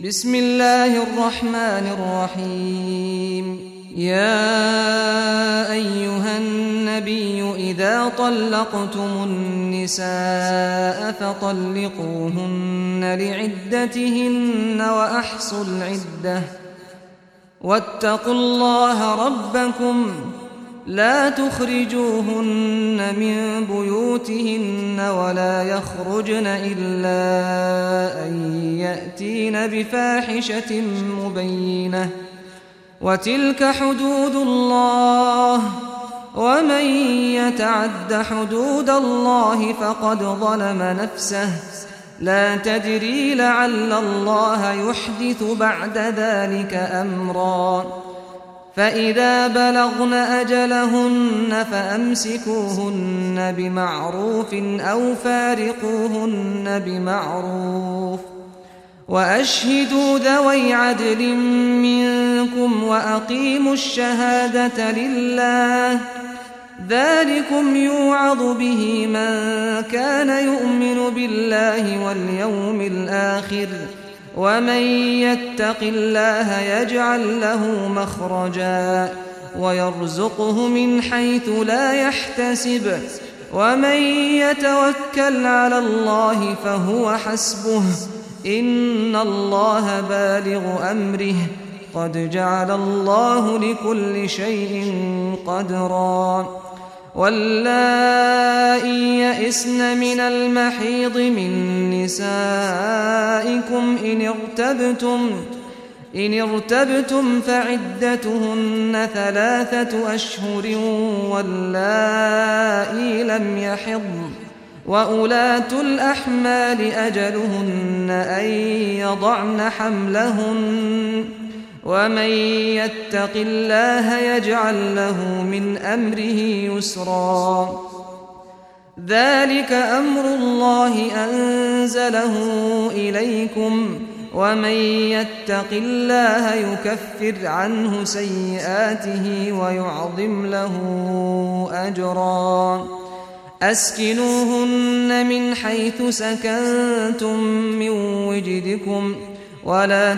بسم الله الرحمن الرحيم. يا أيها النبي إذا طلقتم النساء فطلقوهن لعدتهن وأحصوا العدة واتقوا الله ربكم لا تخرجوهن من بيوتهن ولا يخرجن إلا أن يأتين بفاحشة مبينة وتلك حدود الله ومن يتعد حدود الله فقد ظلم نفسه لا تدري لعل الله يحدث بعد ذلك أمرا فإذا بلغن أجلهن فأمسكوهن بمعروف أو فارقوهن بمعروف وأشهدوا ذوي عدل منكم وأقيموا الشهادة لله ذلكم يوعظ به من كان يؤمن بالله واليوم الآخر ومن يتق الله يجعل له مخرجا ويرزقه من حيث لا يحتسب ومن يتوكل على الله فهو حسبه إن الله بالغ أمره قد جعل الله لكل شيء قدرا واللائي يئسن من المحيض من نسائكم إن ارتبتم فعدتهن 3 أشهر واللائي لم يحضن وأولاة الأحمال أجلهن أن يضعن حملهن ومن يتق الله يجعل له من أمره يسرا ذلك أمر الله أنزله إليكم ومن يتق الله يكفر عنه سيئاته ويعظم له أجرا أسكنوهن من حيث سكنتم من وجدكم ولا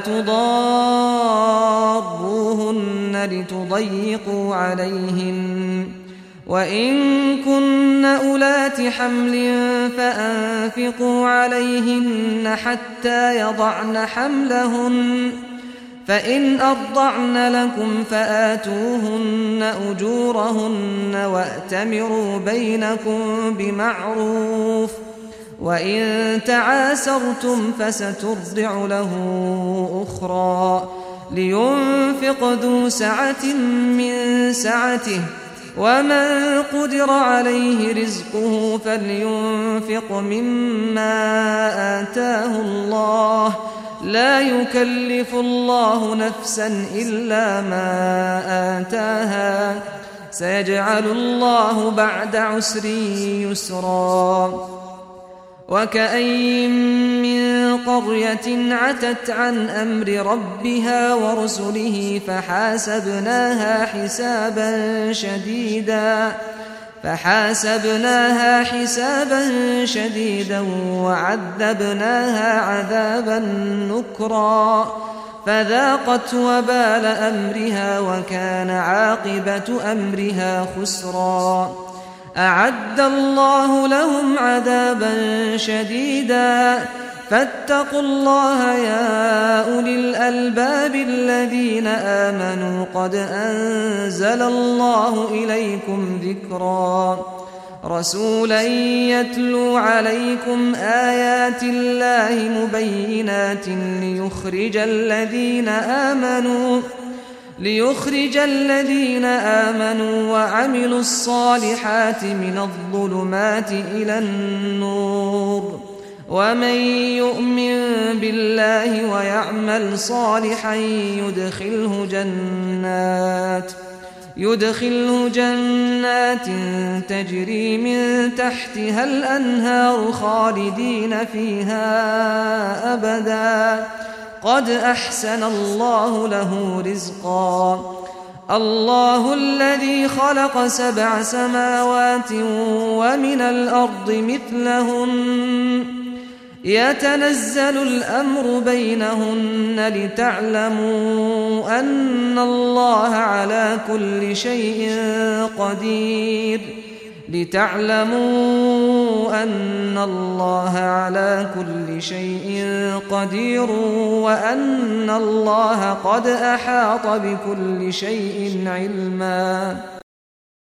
تضاروهن لتضيقوا عليهن وإن كن أولات حمل فأنفقوا عليهن حتى يضعن حملهن فإن أرضعن لكم فآتوهن أجورهن وأتمروا بينكم بمعروف وإن تعاسرتم فسترضع له أخرى لينفق ذو سعة من سعته ومن قدر عليه رزقه فلينفق مما آتاه الله لا يكلف الله نفسا إلا ما آتاها سيجعل الله بعد عسر يسرا وكأين من قرية عتت عن أمر ربها ورسله فحاسبناها حسابا شديدا وعذبناها عذابا نكرا فذاقت وبال أمرها وكان عاقبة أمرها خسرا أعد الله لهم عذابا شديدا فاتقوا الله يا أولي الألباب الذين آمنوا قد أنزل الله إليكم ذكرا رسولا يتلو عليكم آيات الله مبينات ليخرج الذين آمنوا وعملوا الصالحات من الظلمات إلى النور ومن يؤمن بالله ويعمل صالحا يدخله جنات تجري من تحتها الأنهار خالدين فيها أبدا قد أحسن الله له رزقا الله الذي خلق 7 سماوات ومن الأرض مثلهن يتنزل الأمر بينهن لتعلموا أن الله على كل شيء قدير وأن الله قد أحاط بكل شيء علما.